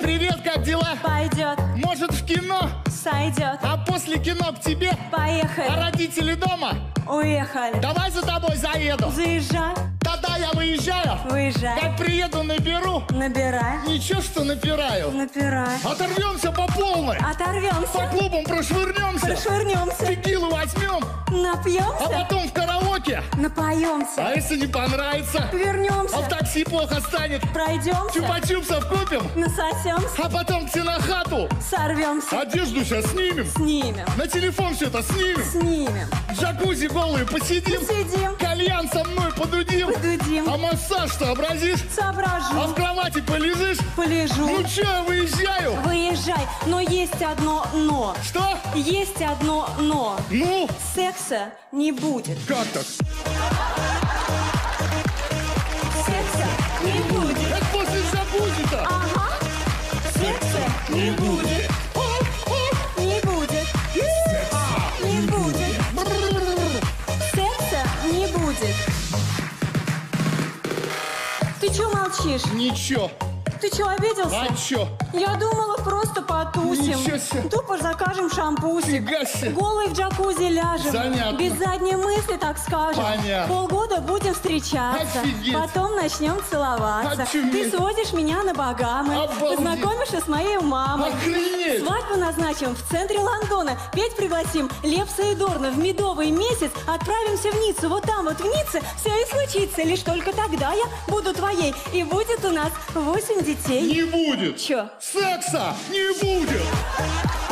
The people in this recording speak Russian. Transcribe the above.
Привет, как дела? Пойдет, Может, в кино? сойдет. А после кино к тебе? А Поехали, родители дома? уехали. Давай за тобой заеду. Заезжай, Тогда я выезжаю. выезжай. Как приеду, наберу. Набирай, Ничего, что напираю. напирай. Оторвемся по полной. По Оторвемся, клубам прошвырнемся. прошвырнемся, Текилу возьмем. А напьемся, потом в караоке. напоемся, А если не понравится? А в вернемся, такси плохо станет. пройдемся, Чупа-чупсов купим. насосемся, А потом к тебе на хату. сорвемся, Одежду сейчас снимем. снимем, На телефон все это снимем. снимем, В джакузи голые посидим. посидим, Кальян со мной подудим. подудим, А массаж сообразишь? А соображу, в кровати полежишь? полежу. Ну че, я выезжаю. Выезжай, но есть одно но. Что? Есть одно но. Ну, Секса не будет. как так? Секса не будет. Это после джакузи-то. Ага. Секса не будет. Не будет. Не будет. Секса не будет. Ты чё молчишь? Ничего. Ты чё, обиделся? А чё? Я думала, просто потусим. Ничего себе. Тупо закажем шампусик. Фига себе. Голый в джакузи ляжем. Занятно. Без задней мысли, так скажем. Понятно. Полгода будем встречаться. Офигеть. Потом начнем целоваться. Очуметь. Ты сводишь меня на Багамы. Обалдеть. Познакомишься с моей мамой. Охренеть. Свадьбу назначим в центре Лондона. Петь пригласим Лепса и Дорна. В медовый месяц отправимся в Ниццу. Вот там вот в Ницце все и случится. Лишь только тогда я буду твоей. И будет у нас 8 детей. Не будет. Чё? Секса не будет.